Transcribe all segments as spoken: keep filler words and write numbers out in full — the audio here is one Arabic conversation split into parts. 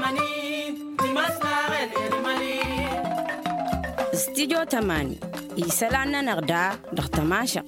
استديو تماني يسالنا نغدا دختماشق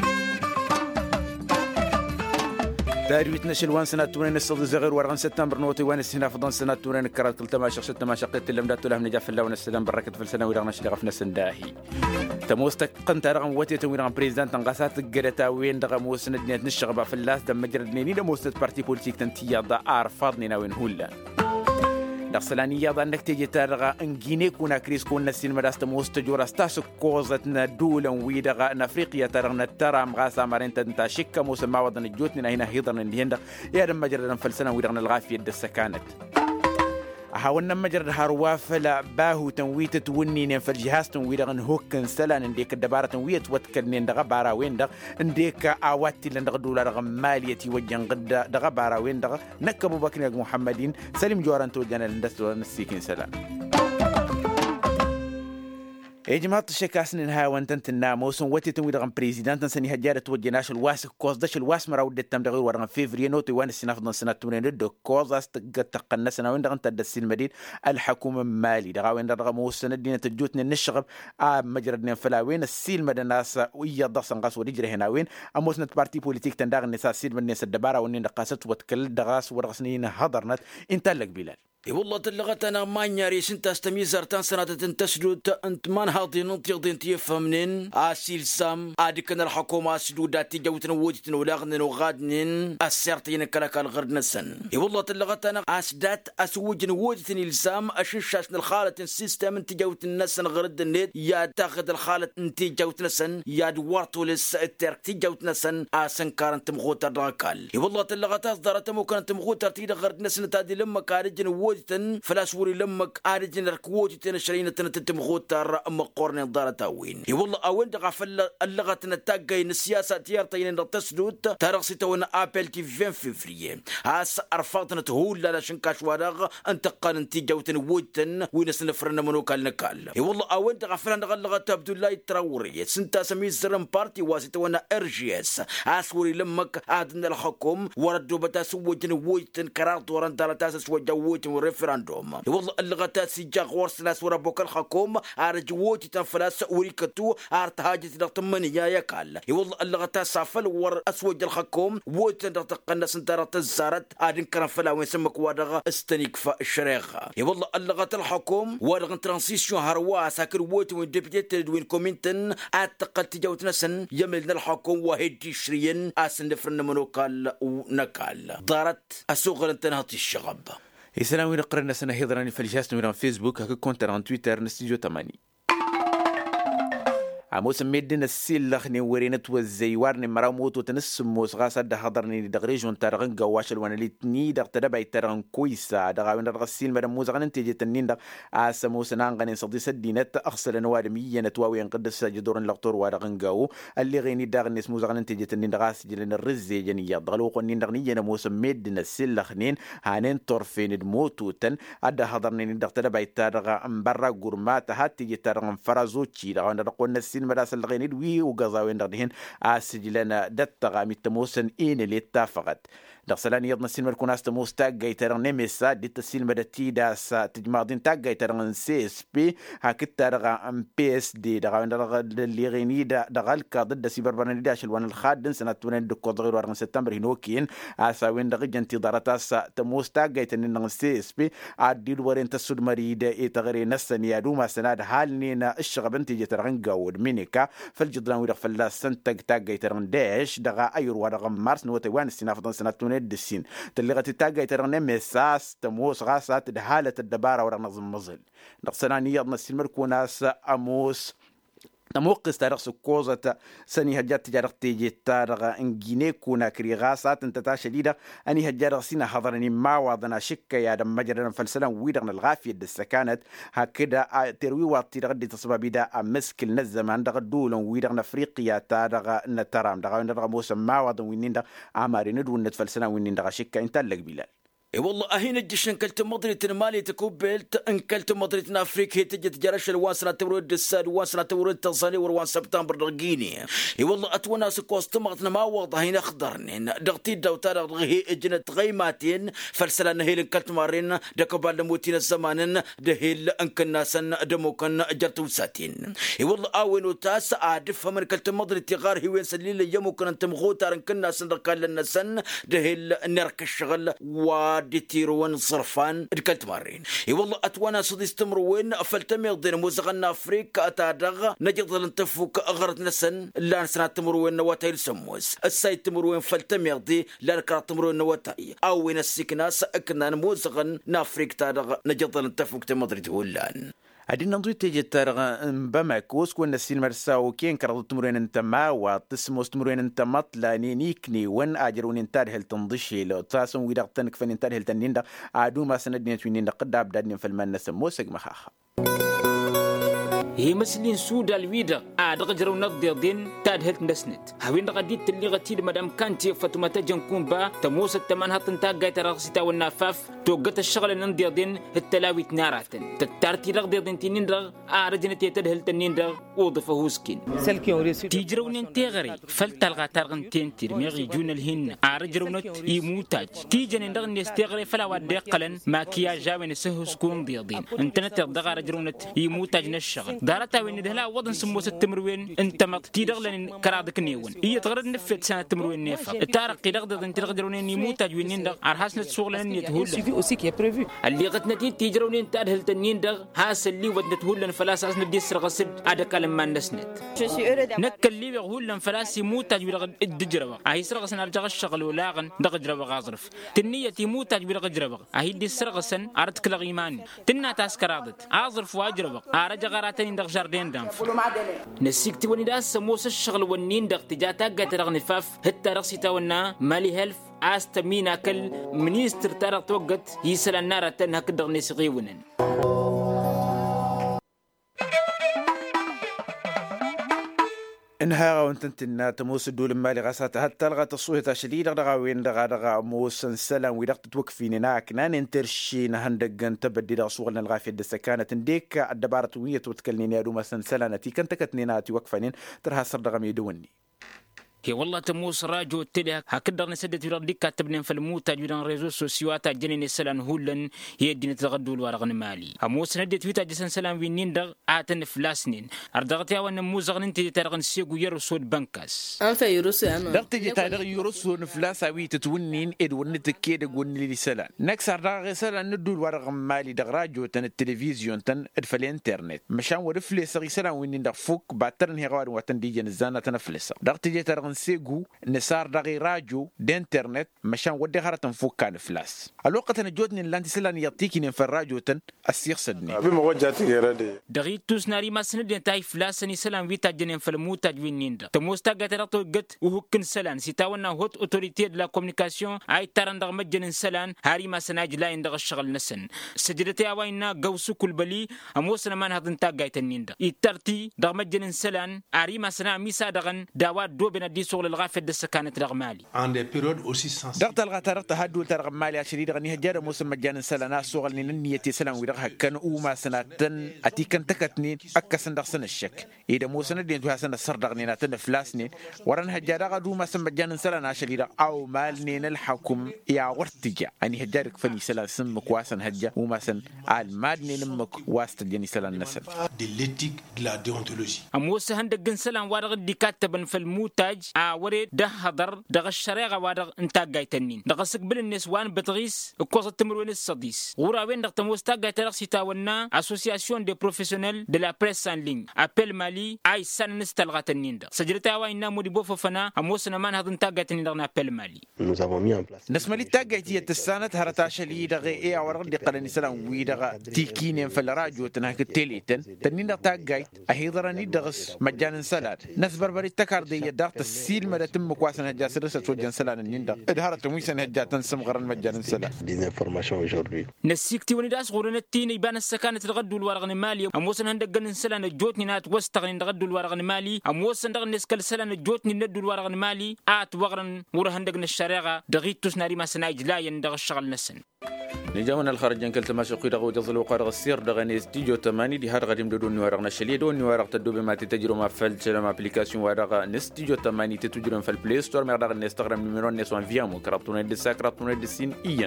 دارويت نشل وان سنة تورين الصد زغير ورغن سبتمبر نوتي وان السنة فضان سنة تورين كرات كل تماشق ست تماشقت اللي مدات لهم نجاف الله ونسلم بركة في السنة ورغن شل غفنا سنداهي تموستك قنت رغم وتي تويران بريزيدنت تنقاسات قرتا وين دغم وسند نيت نشغب في اللاس دم مجرد نيني دموستد بارتي بوليتيك تنتيا دا ارفضني ناوين هولا دخسلانية ظنك تيجي ترغى انجيني كونا كريس كون نسين مراست موستجور استاسو كوزتنا دولا ويدغى نافريقيا ترغنا ترى مغاسا مارين تنتا شكا موسى ما وضن الجوتنا هنا هيضرن اللي هندا يا رم مجرد فلسنا ويدغنا الغافية دسا كانت حاولنا مجرد هروافلا باهو تنويت تونين في الجهاز تنويدغن هوكن سلان انديك الدبارة تنويت واتكرنين دغا بارا وين دغ انديك اواتي لندغ دولا رغم ماليتي وجن غد دغا بارا وين دغ نكبو بكر محمدين سليم جواران توجنا لندستو نسيكين سلام يا جماعة الشكاسن إنها وانتنت الناموس وتي تنويد غن بريزيدنت نسني هجارة توجناش الواس كوز داش الواس مراود التم دغير ورغن فيفري نوتي وان السنة فضل سنة تمرين دو كوز استقد تقنا سنة وين دغن تدس المدين الحكومة مالي دغا وين دغا موس ندينا تجوتنا نشغب آ مجردنا فلاوين السيل مدى ناس ويا ضغصن قاس ورجره هنا وين أموس نت بارتي بوليتيك تندغ الناس سيل من الناس الدبارة ونين دقاست وتكل دغاس ورغسنين هضرنت انت لك بلال اي والله تلغتنا ما نياريس انت استميزر تان سنة تنتسدو انت من هاضي ننطيق دين تيفهمنين اسيل سام ادكن الحكومة سدودات تجوتن ووجتن ولاغنن وغادنن اسيرتين كلاك الغرد نسن اي والله تلغتنا اسدات اسوجن ووجتن الزام اششاشن الخالة السيستم انت جوتن نسن غرد النت يا تاخذ الخالة انت جوت نسن يا دوارتو لس الترك تجوت نسن اسن كارنت مغوتر دراكال اي والله تلغت اصدرت ممكن تمغوتر تيدا غرد نسن تادي لما كارجن فلاسوري لمك آرجن ركوتي تنشرين تنتمغوتر مقورن دارتا وين اي والله اوين دغا فل اللغه نتاغين السياسه تيرتين تسدود ترخصي تونا ابل تي عشرين فبراير هاس ارفضنا تهول لا شنكاش ورغ انت قال انت جوتن وجتن وين سنفرنا منو كال نكال اي والله اوين دغا فل اللغه عبد الله تراوري سنتا سمي زرم بارتي واسيتونا ار جي اس اسوري لمك ادن الحكم وردوا بتسوجن وجتن قرار ورن تاسس وجوت ريفراندوم والله اللغات سجاق ورسلاس وربوك الحكوم ارجوتي تنفلاس وريكتو ارتهاجت دقمنيا يكال والله اللغات سافل ور اسوج الحكوم ووتن تقنا سنتر تزارت ادن كرفلا وين سمك ودغ استنيكف الشريخ والله اللغات الحكوم ورغن ترانزيشن هروا ساكر ووت وين ديبيتي وين كومينتن اتقل تجوت نسن يمل الحكوم وهدي شريين اسن فرن منوكال ونكال دارت اسوغل تنهطي الشغب السلام عليكم قرنا سنة هيضراني في الجهاز نمرة فيسبوك هكا كونتر عن تويتر نستيجو تماني عموس ميدنا السيل لخني ورينت والزيوارني مراوموت وتنسم وصغاسة ده حضرني دغريج وانترغن قواشل وانا ليتني دغ تدبع يترغن كويسة دغا وين دغ السيل مدى موزغن انتجي تنين دغ آسا موسى نانغن صدي سدينت أخسر نوادمية نتواوي انقدس جدورن لغطور وادغن قاو اللي غيني دغ نس موزغن انتجي تنين دغ آسجلن الرزي جنيا دغلو قنين دغ نيجي نموس ميدنا السيل لخنين هانين طرفين دموتوتن أدى حضرني دغ تدبع يترغن مبرا قرمات هاتي يترغن فرازوتشي دغ وانا دغ السيل مدى الغيني دوي وقضاوين دغدهن آسجلنا دتغا متموسن إين اللي اتفقت دغسلاني يضنا السيلمة الكون استموس تاقاي ترغن نمسا ديت السيلمة دتي داس تجمعضين تاقاي ترغن سي اس بي هاكت ترغن بي اس دي دغاوين دغ اللي غيني دغالكا ضد سيبربراني داش الوان الخادن سنة تونين دكو ضغير وارغن سبتمبر هنوكين آساوين دغ جنتي دارتاس تموس تاقاي تنين سي اس بي عديد وارين تسود مريد اي تغري نسن يادوما سناد حالنين الشغب انتي ترغن قاود مينيكا فالجدران ويدغ فلاس سنتق تاقاي ترغن داش دغا اير وارغن مارس نوتيوان السنافضان سنة تونين الدسين تلغت تاقاي ترغن مساس تموس غاسات دهالة الدبارة ورغن نظم مظل نقصناني يضنا السلمر كوناس أموس نموقس تاريخ سكوزة سني هجات تجارة تيجي تاريخ انجيني كونا كري غاسات انت شديدة اني هجار سينا حضرني ما وضنا شكا يا دم مجرنا فلسنا ويدغن الغافية دسا كانت هكذا تروي واتي دغدي تصبابي دا مسكل نزمان دغ دولن ويدغن افريقيا تاريخ نترام دغ وين دغ موسى ما وضن وينين دغ عماري ندو نتفلسنا وينين دغ شكا انت لك بلال اي والله اهين الجيش انكلت مضريت مالي تكوبلت انكلت مضريت افريك هي تجي تجرش الواسنه تورد الساد واسنه تورد تصاني وروان سبتمبر رقيني اي والله اتونا سكوست مغتنا ما وضع هنا اخضرنين دغتي دوتار غي اجنت غيماتين فلسلان هي انكلت مارين دكبال موتين الزمان دهيل انكنا سن دموكن جرتو ساتين اي والله اول وتاس ادف من كلت مضريت غار هي وين سليل يمكن انت مغوتار انكنا سن قال سن دهيل نرك الشغل و ديتيرون صرفان دكلت مارين اي والله اتوانا صدي استمروين فلتمي دين موزغنا افريكا اتادغ نجد لنتفوك اغرت نسن لا نسنا تمروين واتايل سموس السايد تمروين فلتمي دي لا نكرا تمروين واتاي او وين السكناس اكنا موزغن نافريك تادغ نجد لنتفوك تمدريد هولان هادي نضوي تيجي ترغى بمك وسكون السين مرساو كين كرض تمرين انت ما وتسمو تمرين انت مطلع نيكني وين اجرون انتاد هل تنضشي لو تاسم ويدا تنك فن انتاد هل تنين عادو ما سندين توينين قد ابدادين في المان نسمو سق مخاخ هي مسلين سودا الويدا عاد غجرو نضي دين تاد هلت نسنت هوين غديت اللي غتيد مدام كانتي فتما تجنكون با تموس التمن هطن تاغاي ترغسيتا والنافاف توقت الشغل نندي دين التلاوي تناراتن تتارتي رغدي دين تنين رغ ارجن تيتد هلت نين رغ وضفه هوسكين تيجرو نين تيغري فلتلغا ترغن تين ترميغي جون الهن ارجرو نت يموتاج تيجن رغ نستغري فلا ودي قلن ماكياج وين سهوسكون ديدين انتنت دغ رجرو نت يموتاج نشغل دارتا وين دهلا وضن سموس التمروين انت ما تيدغلن كرادك نيون هي تغرد نفت سنه تمروين نيفا تارق يدغد انت تقدرون يموت جوينين دغ ارحاس نتسوغلن يتهول اللي غتنتي تيجرون انت هلتنين دغ هاس اللي ودت هولن فلاس اسن ديس رغسد ادك لما نسنت نك اللي هولن فلاس يموت جوي الدجربه اي سرغسن ارجع الشغل ولاغن دغ جربه غازرف تنيه يموت جوي دغ جربه اي ديس رغسن ارتك لغيمان تنا تاسكرادت ازرف واجربه ارجع غراتين دغ جاردين دام نسيكتي وني داس سموس الشغل ونين دغ تجاتا قترغ نفاف هتا رغسيتا ونا مالي هيلف استمينا كل منيستر ترى توقت يسال النار تنها كدغ نسقي ونن انها وانت انت تموس الدول مالي غاسات حتى لغات الصوت شديد دغا وين دغا دغا موس سلام ويدق توقفين هناك نان انترشي نهندق انت بدي دغ صوغنا الغافيه دسكانه ديك الدباره ويه وتكلني يا دوما سلانتي كنت كتنيناتي وقفين ترها صر دغا ميدوني هي والله تموس راجو تلي هكذا نسدت يردك كاتبنا في الموت جودان ريزو سوسيواتا جنين سلان هولن هي دين تغدول ورغن مالي هموس ندت فيتا جسن سلام وينين دغ اتن فلاسنين اردغتيا ون موزغن انت ترغن سيغو يرسود بنكاس ان في يرسو انا دغتي جتا دغ يرسو نفلاس وي تتونين اد ون تكيد غون لي سلان نكسر دغ سلان ندول ورغن مالي دغ راجو تن التلفزيون تن ادفل الانترنت مشان ورفليس سلان وينين دغ فوك باترن هي غوار وتن ديجن زانه تنفلس دغتي جتا سيغو نسار دغي راجو دانترنت مشان ودي غرتن فوق كان فلاس الوقت انا جوتني لانتي سلان يعطيكني في الراجو تن السيخ سدني بما وجهتي غيردي دغي توسناري ما سند تاي فلاسني سلان فيتا جنين في الموت جوينين دا تموستا غتراتو غت وهكن سلان سيتاونا هوت اوتوريتي دو لا كومونيكاسيون اي تران دغ مجن سلان هاري ما سناج لا اندغ الشغل نسن سجدتي اوينا غوسو كل بلي اموسنا من هدن تا غايتنين دا يترتي دغ مجن سلان اري ما سنا ميسا دغن داوات دو بنا دي سوغ الغافه دس كانت رغمالي عند بيريود اوسي سانس دغت الغترت هادو ترغمالي عشري دغني هجار موسم مجان سلنا سوغل نيتي سلام ويدغ كان او ما سناتن اتي كان تكتني اكسن دغ سن الشك اذا موسن دين تو حسن سر دغني ناتن فلاسني ورن هجار غدو ما سم مجان سلنا عشري او مالنين الحكم يا ورتجا اني هجارك فني سلا سم كواسن هجا وما سن المادني نمك واست جني سلان نسل دي ليتيك لا ديونتولوجي اموس هندغن سلام ورغ دي كاتبن في الموتاج ا وري ده هضر دغ الشريعه وادغ انت غايتنين دغ سقبل النسوان بتغيس كوز التمرين السديس وراوين دغ تموستا غايترق سيتاونا اسوسياسيون دي بروفيسيونيل دي لا بريس ان لين ابل مالي اي سن نستلغتنين دغ سجرتا واينا مودي بوففنا اموسنا مان هضن تا غايتنين دغ ابل مالي نسمالي تا غايتي تسانت هرتا شلي دغ اي اور دي قلني سلام وي دغ تيكين في الراجو تنهك التليتن تنين دغ تا غايت اهيدرني دغس مجان سلاد ناس بربري تكار دي دغ تسيل مد تم كواسن هجا سرسه توجن سلان نيندا ادهرت مويسن هجا تنسم غرن مجان سلان دي انفورماسيون جوردي نسيكتي وني داس غورنتين يبان السكانه تغدو الورغن مالي اموسن هندغن سلان جوتني نات وستغن دغدو الورغن مالي اموسن دغ نسكل سلان جوتني ندو الورغن مالي ات وغرن ور هندغن الشريعه دغيتوس ناري ما سنايج لا يندغ الشغل نسن نجاونا الخارج كل تماشق دغو جزل وقارغ السير دغني استيجو تماني دي هار غادي مدودون نوارغنا شليدو نوارغ تدوب ما تتجرو ما فلت ما ابليكاسيون وارغ نستيجو تماني تتجرو في البلاي ستور ما دغ نستغرام نيميرو نسوان فيامو كراتون دي ساكراتون دي سين ايان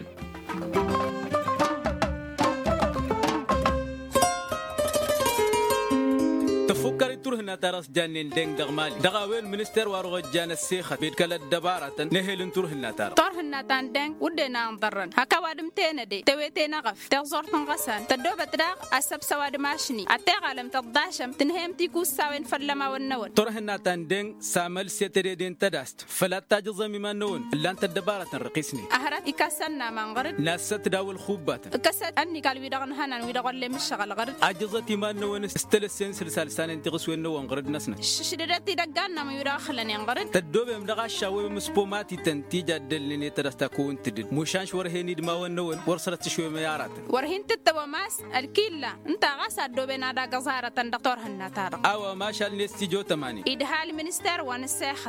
تفكر تروح نترس جانين دين دغمالي دغاوين منستر وارغ جان السيخة بيت كلا الدبارة نهل تروح نتر طرح النتان دين ودنا نضرن هكا وادم تينا دي تويتينا غف تغزور تنغسان تدوب تراغ أسب سواد ماشني أتغالم تضاشم تنهم تيكو ساوين فلما والنون طرح النتان دين سامل سيتري دين تداست فلا تاجزم ما نون إلا أنت الدبارة رقيسني أهرت إكاسنا من غرد ناس تداول خوبات إكاسات أني قال ويدغن هنان ويدغن لي مشغل غرد أجزتي ما نون استلسين سلسال سان تغسو النون غرد نسنا شدرتي دغنا ما يدخلني غرد تدوب مدغا شاوي مسبوماتي تنتيجا دلني تداستا كون تدد مشانش ورهيني دما ونون ورسلت شوي ميارات ورهين تتوماس الكيلا انت غاسا دوبنا دا غزاره دكتور هناتار اوا ما شاء الله نستيجو تماني ادهال منستر ونساخت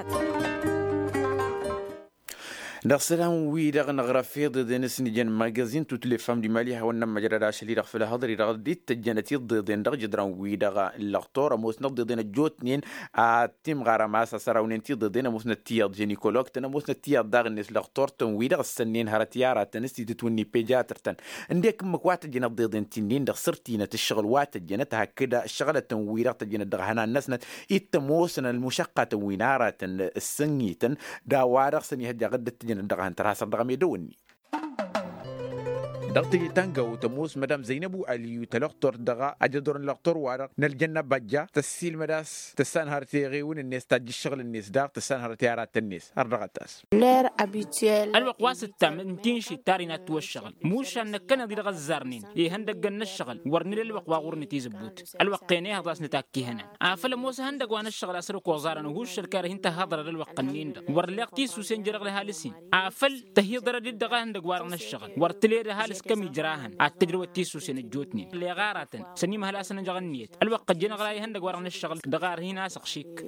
دغسلام وي دغ نغرفي ضد نسنجن ماغازين توت لي فام دي مالي هون مجرد شلي دغ في الهضري دغ ديت تجنتي ضد دغ جدران وي دغ اللقطور موس نض ضد جوتنين اتم غرا اسا سراونين تي ضد موس نتياد جينيكولوج تن موس نتياد دغ نس لقطور تن وي دغ السنين هرتيارا تنستي تتوني بيجاترتن عندك مكوات جن ضد تنين دغ سرتينا الشغل وات جنت هكذا الشغله وي دغ تجن دغ هنا الناس يتموسن المشقه ويناره السنيتن دا وارغ سني هجا غد جن دغان تراسر دغم يدوني دغتي تانغو تموس مدام زينب علي تلقطر دغا اجدور لقطر وارق نالجنة بجا تسيل مداس تسان هرتي غيون الناس تاج الشغل الناس داغ تسان هرتي عرات الناس هردغتاس لير ابيتيل الوقواس التام تنشي تارينات والشغل موش انك كان دي غزارنين يهندق الشغل ورني الوقوا غورني تيزبوت الوقيني هضاس نتاكي هنا عفل موس هندق وانا الشغل اسرق وزارن وهوش الكاره انت هضر للوقنين ورلقتي سوسين جرغ لهالسين عفل تهيضر دغا هندق وارن الشغل ورتلي هالس كم يجراهن التجربة تيسو سنجوتني اللي غارة سني مهلا سنجغنيت الوقت جينا غراي هندق ورن الشغل دغار هنا سقشيك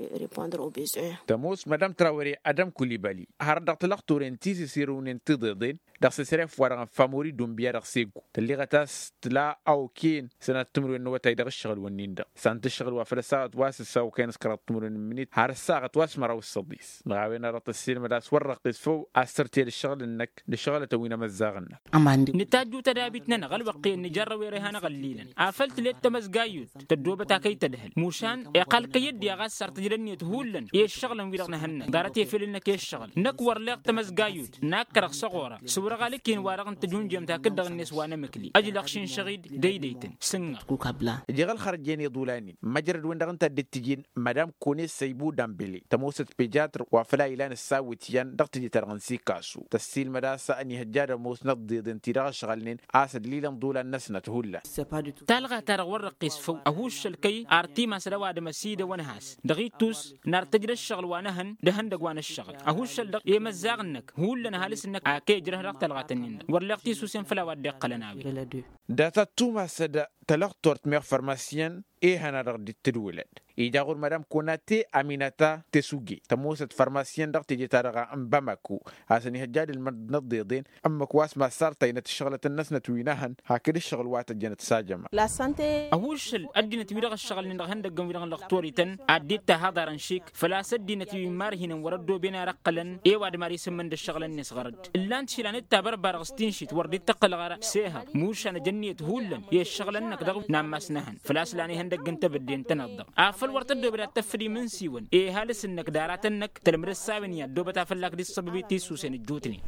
تموس مدام تراوري ادم كوليبالي هردق تلقطورين تيسي سيرون انتضدين دغ سيرف ورن فاموري دومبيا دغ سيغو تلي غتاس تلا او كين سنه تمرو انو تاي دغ الشغل ونين دغ سانت الشغل وفلسات واس سو كان سكرات تمرو منيت هار الساعه واس مرا والصديس غاوينا رط السير مداس ورق فو اسرتي الشغل انك الشغل توينا مزاغنا اماندي نتاجو تدابيتنا نغل وقي نجر ويرهانا قليلا عفلت ليت تمزغايوت تدوبه تاكي تدهل موشان يقال كيد يا غسر تجرني تهولن ايه الشغل ويرغنا هن دارتي فيلنك ايه الشغل نكور ليق تمزغايوت ناكرق صغوره صور غالكين وارغن تجون جمتا كدغ الناس وانا مكلي اجل خشين شغيد ديديتن سنغ كوكابلا جيغل خرجيني دولاني مجرد وين دغنت دتجين مدام كوني سيبو دامبلي تموست بيجاتر وفلا الان الساويتيان دغتي ترغنسي كاسو تسيل مداسا اني هجار موس نضد انتراغ شغلين اسد ليلا دولا النسنه هولا تلغى ترى ورقيس فو اهوش الكي ارتي ما سلوا دمسيده ونهاس دغيتوس نار تجري الشغل وانهن دهن دغوان الشغل اهوش الدق يمزاغنك هولنا هالسنك اكي جره رق تلغتنين ورلقتي سوسن فلا ود قلناوي داتا توما سدا تلقطورت مير فارماسيان ايه هنا رغد التدولد إذا غور مدام كوناتي أميناتا تسوجي تموست فارماسيان دغتي جتارغا أم باماكو هاسني هجاد المنضيضين أما كواس ما صار تينت الشغلة الناس نتويناهن هكذا الشغل وات الجنة ساجمة لا سانتي أهوش الأدينة تبيرغ الشغل نغهن دقم بيرغ لقطوري تن عديت هذا شيك فلا سدينة تبيمارهن وردو بنا رقلا إيه واد ماري سمن الشغل الناس غرد اللان تشيلان تابر بارغستينشيت ورديت تقل غرا سيها موش أنا جنية هولن يه الشغل إنك دغ نام مسنهن فلا سلاني هندق انت بدين تنضغ عفل ورتدو بلا تفري من سيون إيه هالس إنك داراتنك تلمر السابنية دوبتا فلاك دي السببي تيسو سين الجوتني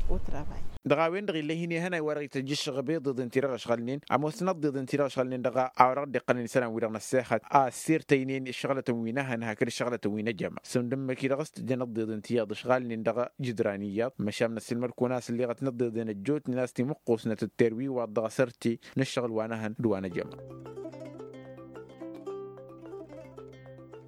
دغاوين دغي اللي هنا هنا ورغي تجيش غبي ضد انتراغ شغلين عموس نضد انتراغ شغلين دغا اورق دقن سنه ويرنا الساحه اه سير تينين الشغله وينها انها كل الشغله وين جمع سندم كي رغست جنضد انتياض شغالين دغا جدرانيات مشامنا السلمر كوناس اللي غتنضد الجوت ناس تي مقوسنه التروي وضغ سرتي نشغل وانها دوانا جمع